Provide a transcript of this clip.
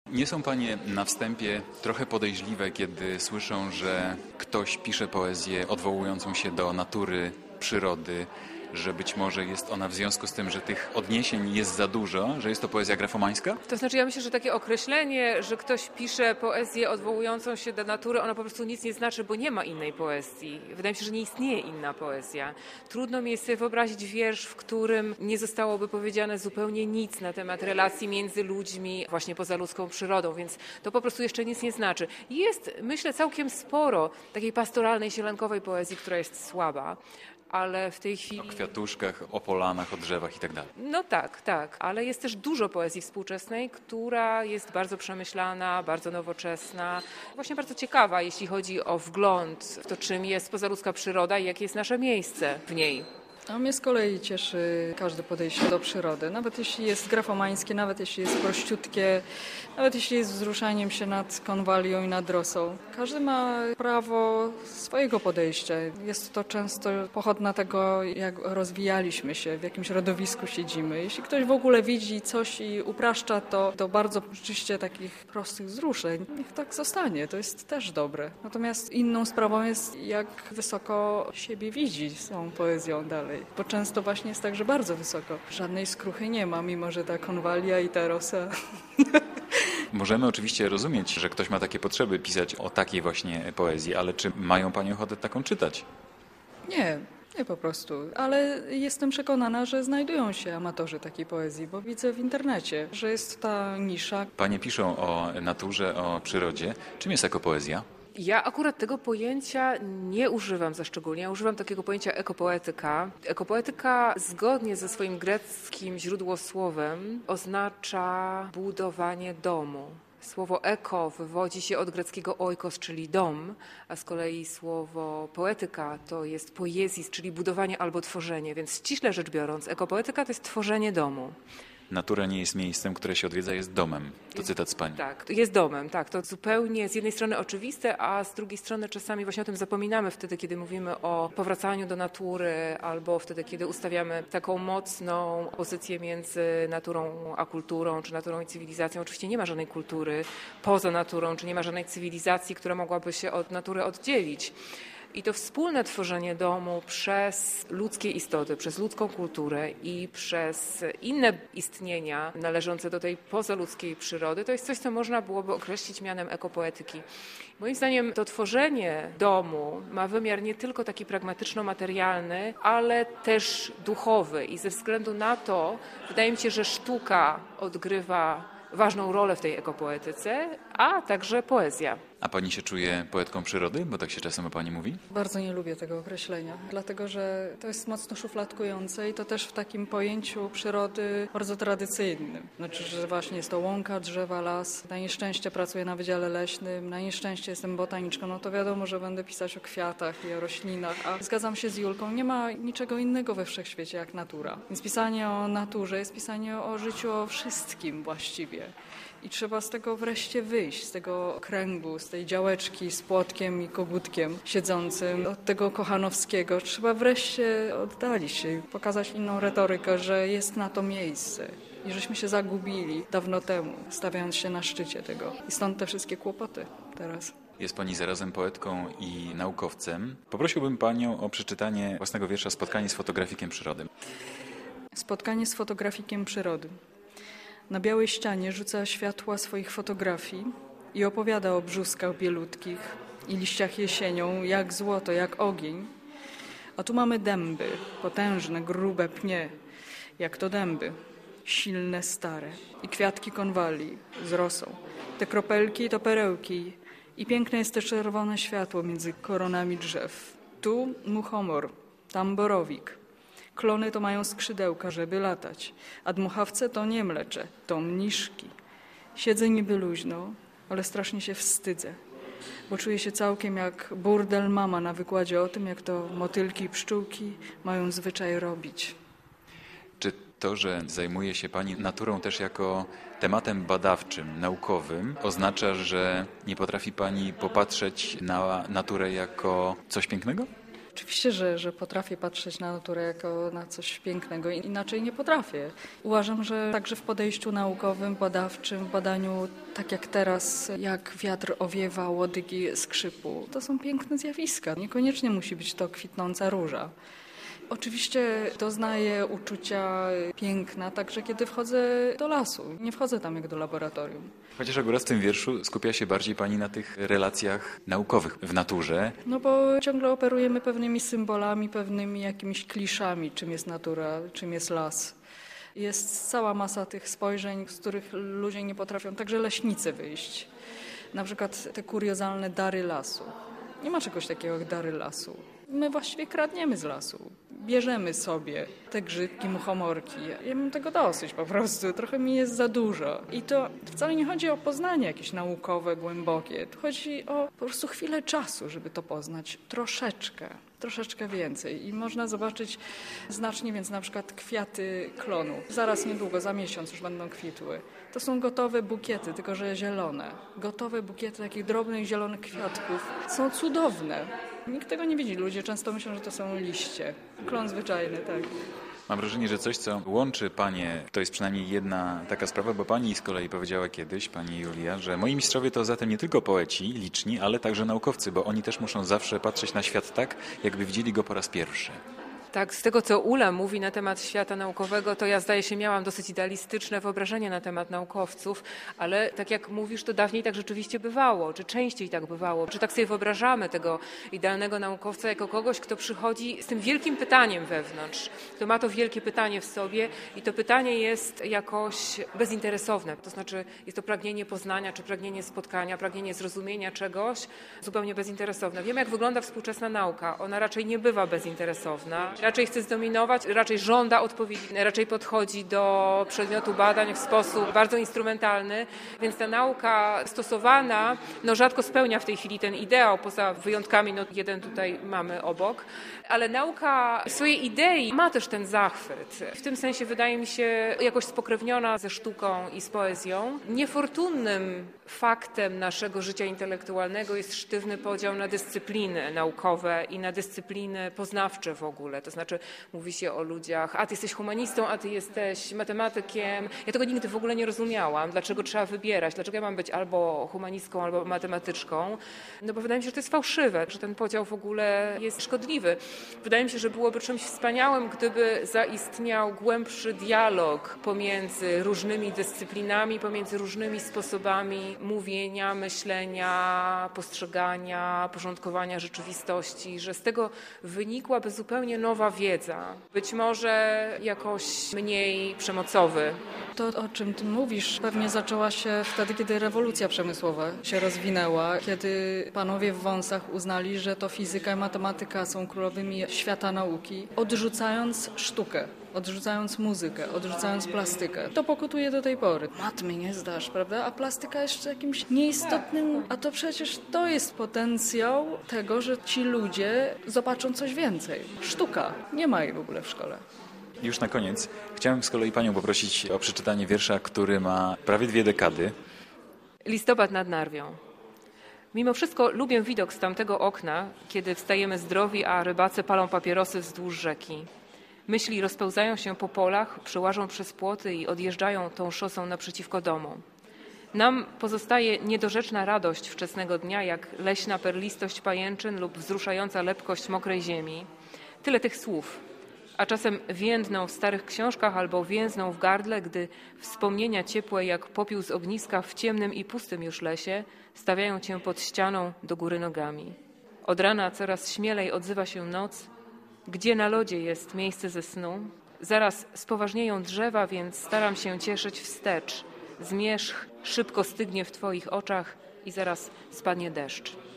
Nie są panie na wstępie trochę podejrzliwe, kiedy słyszą, że ktoś pisze poezję odwołującą się do natury, przyrody, że być może jest ona w związku z tym, że tych odniesień jest za dużo, że jest to poezja grafomańska? To znaczy, ja myślę, że takie określenie, że ktoś pisze poezję odwołującą się do natury, ono po prostu nic nie znaczy, bo nie ma innej poezji. Wydaje mi się, że nie istnieje inna poezja. Trudno mi jest sobie wyobrazić wiersz, w którym nie zostałoby powiedziane zupełnie nic na temat relacji między ludźmi, właśnie poza ludzką przyrodą, więc to po prostu jeszcze nic nie znaczy. Jest, myślę, całkiem sporo takiej pastoralnej, sielankowej poezji, która jest słaba. Ale w tej chwili... O kwiatuszkach, o polanach, o drzewach i tak dalej. No tak, ale jest też dużo poezji współczesnej, która jest bardzo przemyślana, bardzo nowoczesna, właśnie bardzo ciekawa, jeśli chodzi o wgląd w to, czym jest pozaludzka przyroda i jakie jest nasze miejsce w niej. A mnie z kolei cieszy każde podejście do przyrody, nawet jeśli jest grafomańskie, nawet jeśli jest prościutkie, nawet jeśli jest wzruszaniem się nad konwalią i nad rosą. Każdy ma prawo swojego podejścia. Jest to często pochodna tego, jak rozwijaliśmy się, w jakim środowisku siedzimy. Jeśli ktoś w ogóle widzi coś i upraszcza to do bardzo rzeczywiście takich prostych wzruszeń, niech tak zostanie, to jest też dobre. Natomiast inną sprawą jest, jak wysoko siebie widzi z tą poezją dalej. Bo często właśnie jest tak, że bardzo wysoko. Żadnej skruchy nie ma, mimo że ta konwalia i ta rosa. Możemy oczywiście rozumieć, że ktoś ma takie potrzeby pisać o takiej właśnie poezji, ale czy mają panie ochotę taką czytać? Nie po prostu. Ale jestem przekonana, że znajdują się amatorzy takiej poezji, bo widzę w internecie, że jest ta nisza. Panie piszą o naturze, o przyrodzie. Czym jest ekopoezja? Ja akurat tego pojęcia nie używam za szczególnie. Ja używam takiego pojęcia ekopoetyka. Ekopoetyka zgodnie ze swoim greckim źródłosłowem oznacza budowanie domu. Słowo eko wywodzi się od greckiego oikos, czyli dom, a z kolei słowo poetyka to jest poiesis, czyli budowanie albo tworzenie. Więc ściśle rzecz biorąc, ekopoetyka to jest tworzenie domu. Natura nie jest miejscem, które się odwiedza, jest domem. To cytat z pani. Tak, jest domem, tak. To zupełnie z jednej strony oczywiste, a z drugiej strony czasami właśnie o tym zapominamy wtedy, kiedy mówimy o powracaniu do natury albo wtedy, kiedy ustawiamy taką mocną pozycję między naturą a kulturą, czy naturą i cywilizacją. Oczywiście nie ma żadnej kultury poza naturą, czy nie ma żadnej cywilizacji, która mogłaby się od natury oddzielić. I to wspólne tworzenie domu przez ludzkie istoty, przez ludzką kulturę i przez inne istnienia należące do tej pozaludzkiej przyrody, to jest coś, co można byłoby określić mianem ekopoetyki. Moim zdaniem to tworzenie domu ma wymiar nie tylko taki pragmatyczno-materialny, ale też duchowy i ze względu na to wydaje mi się, że sztuka odgrywa ważną rolę w tej ekopoetyce, a także poezja. A pani się czuje poetką przyrody? Bo tak się czasem o pani mówi? Bardzo nie lubię tego określenia, dlatego że to jest mocno szufladkujące i to też w takim pojęciu przyrody bardzo tradycyjnym. Znaczy, że właśnie jest to łąka, drzewa, las. Na nieszczęście pracuję na Wydziale Leśnym, na nieszczęście jestem botaniczką, no to wiadomo, że będę pisać o kwiatach i o roślinach, a zgadzam się z Julką, nie ma niczego innego we wszechświecie jak natura. Więc pisanie o naturze jest pisanie o życiu, o wszystkim właściwie. I trzeba z tego wreszcie wyjść, z tego kręgu, z tej działeczki z płotkiem i kogutkiem siedzącym, od tego kochanowskiego. Trzeba wreszcie oddalić się i pokazać inną retorykę, że jest na to miejsce. I żeśmy się zagubili dawno temu, stawiając się na szczycie tego. I stąd te wszystkie kłopoty teraz. Jest pani zarazem poetką i naukowcem. Poprosiłbym panią o przeczytanie własnego wiersza Spotkanie z fotografikiem przyrody. Spotkanie z fotografikiem przyrody. Na białej ścianie rzuca światła swoich fotografii i opowiada o brzuskach bielutkich i liściach jesienią, jak złoto, jak ogień. A tu mamy dęby, potężne, grube pnie, jak to dęby, silne, stare. I kwiatki konwali z rosą. Te kropelki to perełki i piękne jest też czerwone światło między koronami drzew. Tu muchomor, tam borowik. Klony to mają skrzydełka, żeby latać, a dmuchawce to nie mlecze, to mniszki. Siedzę niby luźno, ale strasznie się wstydzę, bo czuję się całkiem jak burdel mama na wykładzie o tym, jak to motylki i pszczółki mają zwyczaj robić. Czy to, że zajmuje się pani naturą też jako tematem badawczym, naukowym, oznacza, że nie potrafi pani popatrzeć na naturę jako coś pięknego? Oczywiście, że potrafię patrzeć na naturę jako na coś pięknego, inaczej nie potrafię. Uważam, że także w podejściu naukowym, badawczym, w badaniu, tak jak teraz, jak wiatr owiewa łodygi skrzypu, to są piękne zjawiska. Niekoniecznie musi być to kwitnąca róża. Oczywiście doznaję uczucia piękna, także kiedy wchodzę do lasu. Nie wchodzę tam jak do laboratorium. Chociaż akurat w tym wierszu skupia się bardziej pani na tych relacjach naukowych w naturze. No bo ciągle operujemy pewnymi symbolami, pewnymi jakimiś kliszami, czym jest natura, czym jest las. Jest cała masa tych spojrzeń, z których ludzie nie potrafią, także leśnicy wyjść. Na przykład te kuriozalne dary lasu. Nie ma czegoś takiego jak dary lasu. My właściwie kradniemy z lasu. Bierzemy sobie te grzybki, muchomorki. Ja mam tego dosyć po prostu. Trochę mi jest za dużo. I to wcale nie chodzi o poznanie jakieś naukowe, głębokie. Tu chodzi o po prostu chwilę czasu, żeby to poznać. Troszeczkę więcej. I można zobaczyć znacznie więcej, na przykład kwiaty klonu. Zaraz niedługo, za miesiąc już będą kwitły. To są gotowe bukiety, tylko że zielone. Gotowe bukiety takich drobnych, zielonych kwiatków. Są cudowne. Nikt tego nie widzi. Ludzie często myślą, że to są liście. Klon zwyczajny, tak. Mam wrażenie, że coś, co łączy panie, to jest przynajmniej jedna taka sprawa, bo pani z kolei powiedziała kiedyś, pani Julia, że moi mistrzowie to zatem nie tylko poeci liczni, ale także naukowcy, bo oni też muszą zawsze patrzeć na świat tak, jakby widzieli go po raz pierwszy. Tak, z tego co Ula mówi na temat świata naukowego, to ja zdaje się miałam dosyć idealistyczne wyobrażenie na temat naukowców, ale tak jak mówisz, to dawniej tak rzeczywiście bywało, czy częściej tak bywało, czy tak sobie wyobrażamy tego idealnego naukowca jako kogoś, kto przychodzi z tym wielkim pytaniem wewnątrz, kto ma to wielkie pytanie w sobie i to pytanie jest jakoś bezinteresowne, to znaczy jest to pragnienie poznania, czy pragnienie spotkania, pragnienie zrozumienia czegoś zupełnie bezinteresowne. Wiemy, jak wygląda współczesna nauka, ona raczej nie bywa bezinteresowna. Raczej chce zdominować, raczej żąda odpowiedzi, raczej podchodzi do przedmiotu badań w sposób bardzo instrumentalny, więc ta nauka stosowana rzadko spełnia w tej chwili ten ideał, poza wyjątkami, jeden tutaj mamy obok, ale nauka w swojej idei ma też ten zachwyt. W tym sensie wydaje mi się jakoś spokrewniona ze sztuką i z poezją. Niefortunnym faktem naszego życia intelektualnego jest sztywny podział na dyscypliny naukowe i na dyscypliny poznawcze w ogóle. To znaczy mówi się o ludziach, a ty jesteś humanistą, a ty jesteś matematykiem. Ja tego nigdy w ogóle nie rozumiałam. Dlaczego trzeba wybierać? Dlaczego ja mam być albo humanistką, albo matematyczką? No bo wydaje mi się, że to jest fałszywe, że ten podział w ogóle jest szkodliwy. Wydaje mi się, że byłoby czymś wspaniałym, gdyby zaistniał głębszy dialog pomiędzy różnymi dyscyplinami, pomiędzy różnymi sposobami mówienia, myślenia, postrzegania, porządkowania rzeczywistości, że z tego wynikłaby zupełnie nowa wiedza, być może jakoś mniej przemocowy. To, o czym ty mówisz, pewnie zaczęła się wtedy, kiedy rewolucja przemysłowa się rozwinęła, kiedy panowie w wąsach uznali, że to fizyka i matematyka są królowymi świata nauki, odrzucając sztukę. Odrzucając muzykę, odrzucając plastykę. To pokutuje do tej pory. Matmy nie zdasz, prawda? A plastyka jeszcze jakimś nieistotnym... A to przecież to jest potencjał tego, że ci ludzie zobaczą coś więcej. Sztuka. Nie ma jej w ogóle w szkole. Już na koniec chciałem z kolei panią poprosić o przeczytanie wiersza, który ma prawie 2 dekady. Listopad nad Narwią. Mimo wszystko lubię widok z tamtego okna, kiedy wstajemy zdrowi, a rybacy palą papierosy wzdłuż rzeki. Myśli rozpełzają się po polach, przełażą przez płoty i odjeżdżają tą szosą naprzeciwko domu. Nam pozostaje niedorzeczna radość wczesnego dnia, jak leśna perlistość pajęczyn lub wzruszająca lepkość mokrej ziemi. Tyle tych słów, a czasem więdną w starych książkach albo więzną w gardle, gdy wspomnienia ciepłe jak popiół z ogniska w ciemnym i pustym już lesie stawiają cię pod ścianą do góry nogami. Od rana coraz śmielej odzywa się noc, gdzie na lodzie jest miejsce ze snu. Zaraz spoważnieją drzewa, więc staram się cieszyć wstecz. Zmierzch szybko stygnie w twoich oczach i zaraz spadnie deszcz.